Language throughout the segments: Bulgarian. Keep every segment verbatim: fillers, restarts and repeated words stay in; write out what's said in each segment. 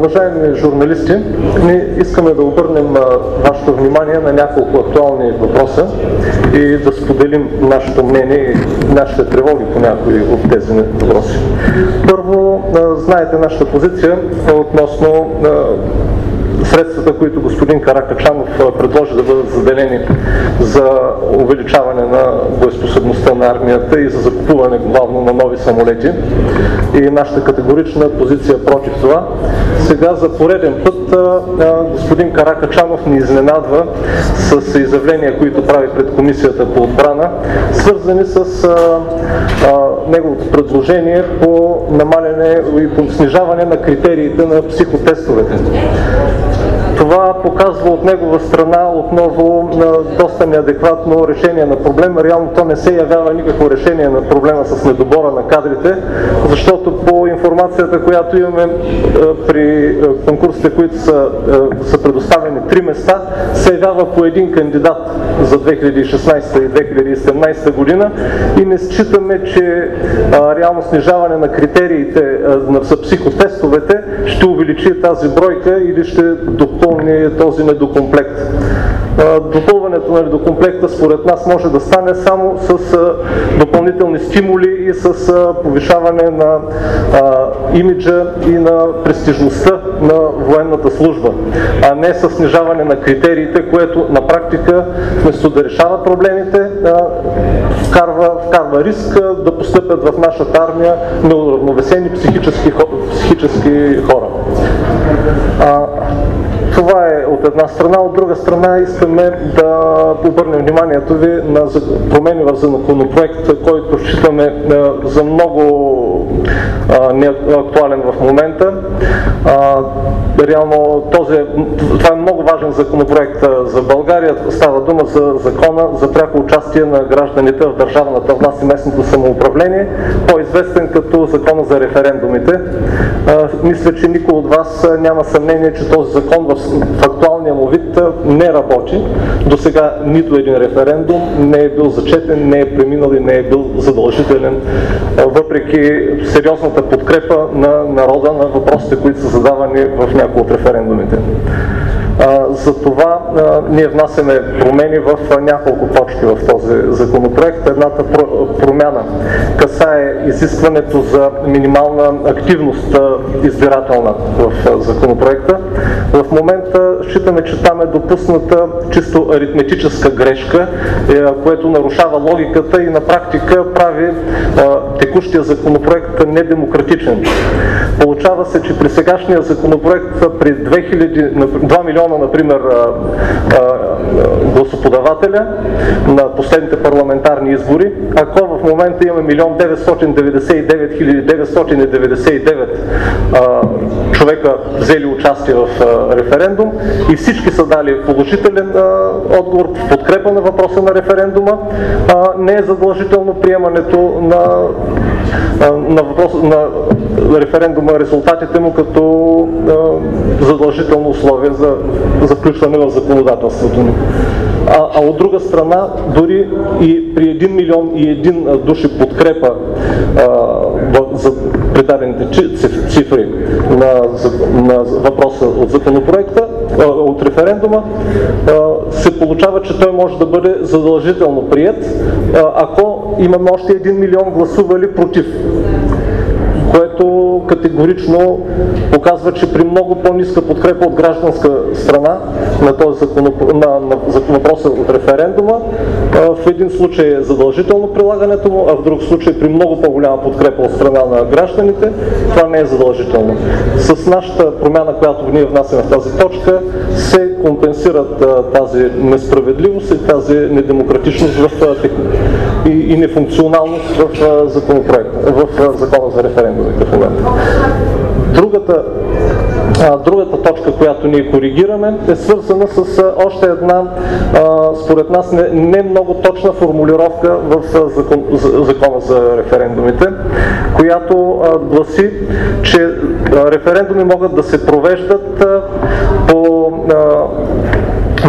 Уважаеми журналисти, ние искаме да обърнем вашето внимание на няколко актуални въпроса и да споделим нашето мнение и нашите тревоги по някои от тези въпроси. Първо, знаете нашата позиция относно средствата, които господин Каракачанов предложи да бъдат заделени за увеличаване на боеспособността на армията и за закупуване главно на нови самолети. И нашата категорична позиция против това. Сега за пореден път господин Каракачанов ни изненадва с изявления, които прави пред Комисията по отбрана, свързани с а, а, неговото предложение по намаляне и по снижаване на критериите на психотестовете. Това показва от негова страна отново на доста неадекватно решение на проблема. Реално то не се явява никакво решение на проблема с недобора на кадрите, защото по информацията, която имаме при конкурсите, които са, са предоставени три места, се явява по един кандидат за две хиляди и шестнадесета и две хиляди и седемнадесета година и не считаме, че а, реално снижаване на критериите а, за психотестовете ще увеличи тази бройка или ще допълни този недокомплект. Допълването на недокомплекта според нас може да стане само с допълнителни стимули и с повишаване на а, имиджа и на престижността на военната служба, а не с снижаване на критериите, което на практика вместо да решава проблемите, а, вкарва, вкарва риск да постъпят в нашата армия неуравновесени психически, психически хора. А, Това е от една страна. От друга страна искаме да обърнем вниманието ви на промени в законопроект, който считаме за много неактуален в момента. Реално този, това е много важен законопроект за България. Става дума за закона за пряко участие на гражданите в държавната власт и местното самоуправление, по-известен като закона за референдумите. Мисля, че никой от вас няма съмнение, че този закон в в актуалния му вид не работи. До сега нито един референдум не е бил зачетен, не е преминал и не е бил задължителен, въпреки сериозната подкрепа на народа на въпросите, които са задавани в някои от референдумите. За това ние внасяме промени в няколко точки в този законопроект. Едната промяна касае изискването за минимална активност избирателна в законопроекта. В момента считаме, че там е допусната чисто аритметическа грешка, което нарушава логиката и на практика прави текущия законопроект недемократичен. Получава се, че при сегашния законопроект при два милиона, например, гласоподавателя на последните парламентарни избори, ако в момента имаме милион деветстотин деветдесет и девет хиляди деветстотин деветдесет и девет човека взели участие в референдум и всички са дали положителен отговор в подкрепа на въпроса на референдума, не е задължително приемането на, на, въпрос, на референдума, резултатите му като задължително условие за, за включване в законодателството ни. А, а от друга страна, дори и при един милион и един души подкрепа а, за предадените цифри на, на въпроса от законопроекта, а, от референдума, а, се получава, че той може да бъде задължително приет, а, ако имаме още един милион гласували против, което категорично показва, че при много по-ниска подкрепа от гражданска страна на този законопро... на, на въпроса от референдума, в един случай е задължително прилагането му, а в друг случай при много по-голяма подкрепа от страна на гражданите, това не е задължително. С нашата промяна, която ние внасяме в тази точка, се компенсират тази несправедливост и тази недемократичност в, и, и нефункционалност в законопроекта, в закона за референдумите в момента. Другата, а, другата точка, която ние коригираме, е свързана с а, още една, а, според нас, не, не много точна формулировка в а, закон, за, закона за референдумите, която а, гласи, че а, референдуми могат да се провеждат а, по а,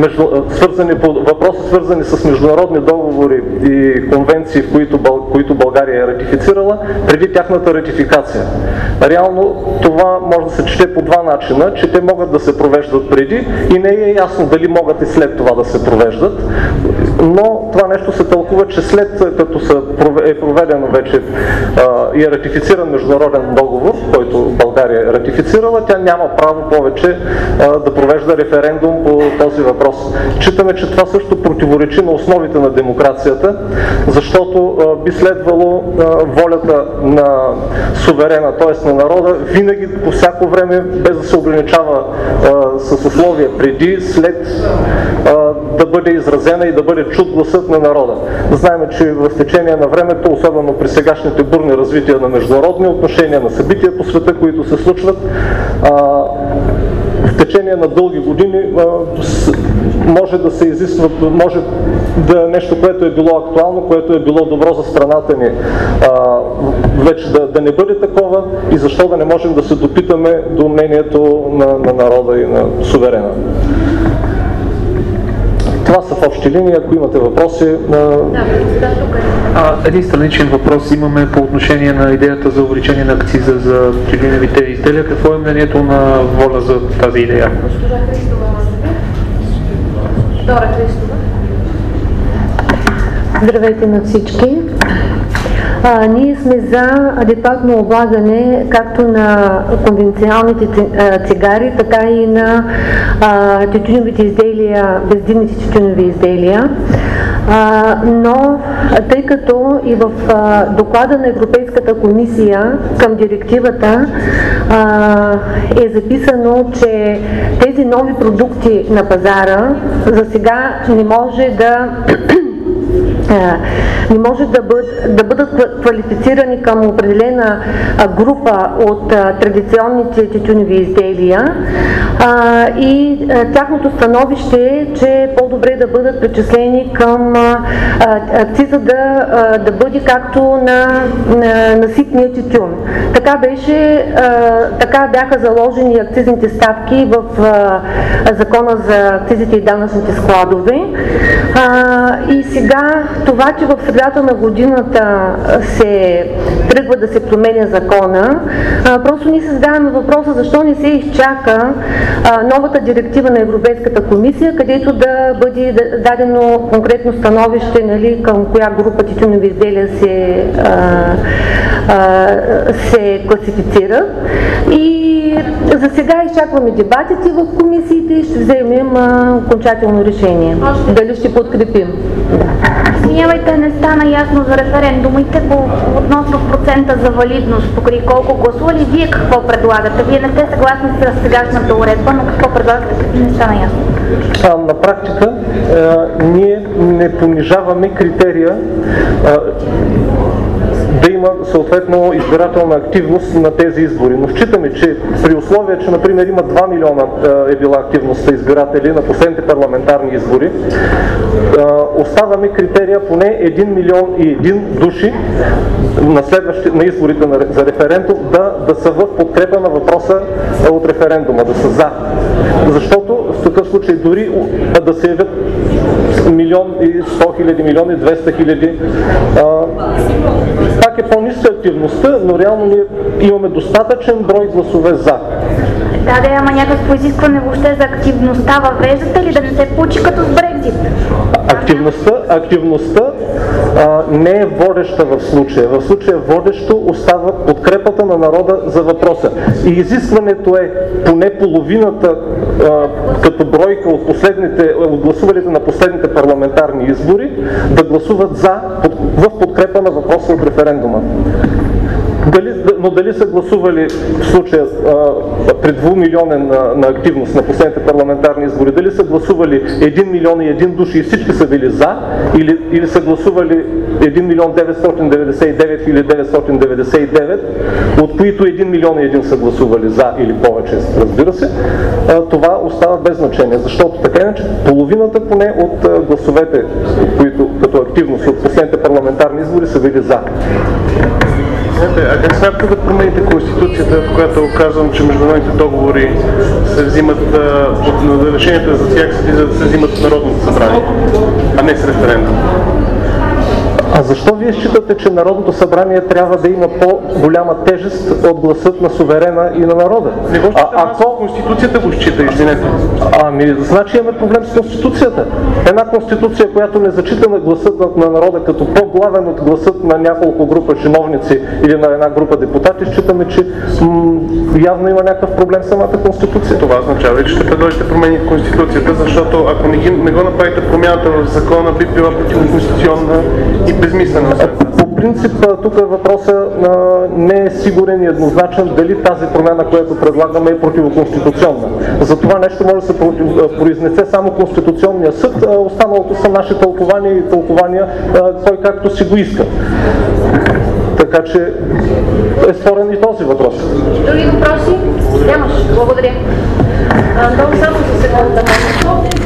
между, свързани по въпроси, свързани с международни договори и конвенции, в които, Бъл, които България е ратифицирала, преди тяхната ратификация. Реално това може да се чете по два начина, че те могат да се провеждат преди и не е ясно дали могат и след това да се провеждат, но това нещо се тълкува, че след като е проведено вече а, и е ратифициран международен договор, който България е ратифицирала, тя няма право повече а, да провежда референдум по този въпрос. Читаме, че това също противоречи на основите на демокрацията, защото а, би следвало а, волята на суверена, т.е. на народа, винаги по всяко време, без да се ограничава а, с условия преди, след, а, да бъде изразена и да бъде чут гласът на народа. Знаем, че в течение на времето, особено при сегашните бурни развития на международни отношения, на събития по света, които се случват, а, в течение на дълги години а, с, може да се изисква, може да нещо, което е било актуално, което е било добро за страната ни, а, вече да, да не бъде такова и защо да не можем да се допитаме до мнението на, на народа и на суверена. Това са в общи линии, ако имате въпроси. Да, а, един страничен въпрос имаме по отношение на идеята за увеличение на акциза за тютюневите изделия. Какво е мнението на ВОЛЯ за тази идея? Госпожа Христова, Дора Христова. Здравейте на всички. А, ние сме за адекватно облагане както на конвенционалните цигари, така и на а, тютюневите изделия, бездимните тютюневи изделия. А, но тъй като и в а, доклада на Европейската комисия към директивата а, е записано, че тези нови продукти на пазара за сега не може да не може да бъдат, да бъдат квалифицирани към определена група от традиционните тютюневи изделия а, и а, тяхното становище е, че е по-добре да бъдат причислени към а, акциза да, а, да бъде както на, на, на ситния тютюн. Така беше, а, така бяха заложени акцизните ставки в а, закона за акцизите и данъчните складове. А, и сега това, че в средата на годината се тръгва да се променя закона, а, просто ние се задаваме въпроса защо не се изчака а, новата директива на Европейската комисия, където да бъде дадено конкретно становище, нали, към коя група тютюневи изделия се, а, а, се класифицира. И за сега изчакваме дебатите в комисиите и ще вземем а, окончателно решение. Още? Дали ще подкрепим. Извинявайте, не стана ясно за референдумите по относно процента за валидност, покрай колко гласували. Вие какво предлагате? Вие не сте съгласни с сегашната уредба, но какво предлагате, не стана ясно. А, на практика а, ние не понижаваме критерия а, да има съответно избирателна активност на тези избори. Но считаме, че при условие, че например има два милиона е била активността избиратели на последните парламентарни избори, оставаме критерия поне един милион и един души на, следващи, на изборите за референдум да, да са в подкрепа на въпроса от референдума, да са за. Защото в такъв случай дори да се явят милион и сто хиляди, милион и двеста хиляди, пак е по-ниска активността, но реално ние имаме достатъчен брой гласове за. Да, да, ама някакво изискване въобще за активността въвеждате ли, да не се получи като с Брекзит? Активността, активността а, не е водеща в случая. В случая водещо остава подкрепата на народа за въпроса. И изискването е поне половината а, като бройка от, последните, от гласувалите на последните парламентарни избори да гласуват за, под, в подкрепа на въпроса от референдума. Дали, но дали са гласували в случая а, при двумилионен на, на активност на последните парламентарни избори, дали са гласували един милион и един души и всички са били за, или, или са гласували един милион деветстотин деветдесет и девет хиляди деветстотин деветдесет и девет, от които един милион и един са гласували за или повече, разбира се, а, това остава без значение, защото така иначе половината поне от а, гласовете, които като активност от последните парламентарни избори са били за. Извинете, а как смятате да промените Конституцията, в която казвам, че международните договори се взимат, а, решенията за тях се, се взимат в Народното събрание, а не с референдум? А защо вие считате, че Народното събрание трябва да има по-голяма тежест от гласът на суверена и на народа? Не го считам, а, ако Конституцията го счита, извинете. Ами, значи имаме проблем с Конституцията. Една Конституция, която не зачита на гласът на, на народа като по-главен от гласът на няколко група чиновници или на една група депутати, считаме, че м- явно има някакъв проблем с самата Конституция. Това означава, че ще предложите промени в Конституцията, защото ако не, ги, не го направите промяната в закона, би била противоконституционна и безмислена. По принцип, тук въпросът не е сигурен и еднозначен дали тази промяна, която предлагаме, е противоконституционна. За това нещо може да се произнесе само Конституционния съд, останалото са наши тълкования и тълкования кой както си го иска. Така че е спорен и този въпрос. Други въпроси? Нямаш. Благодаря. Много само за секунда.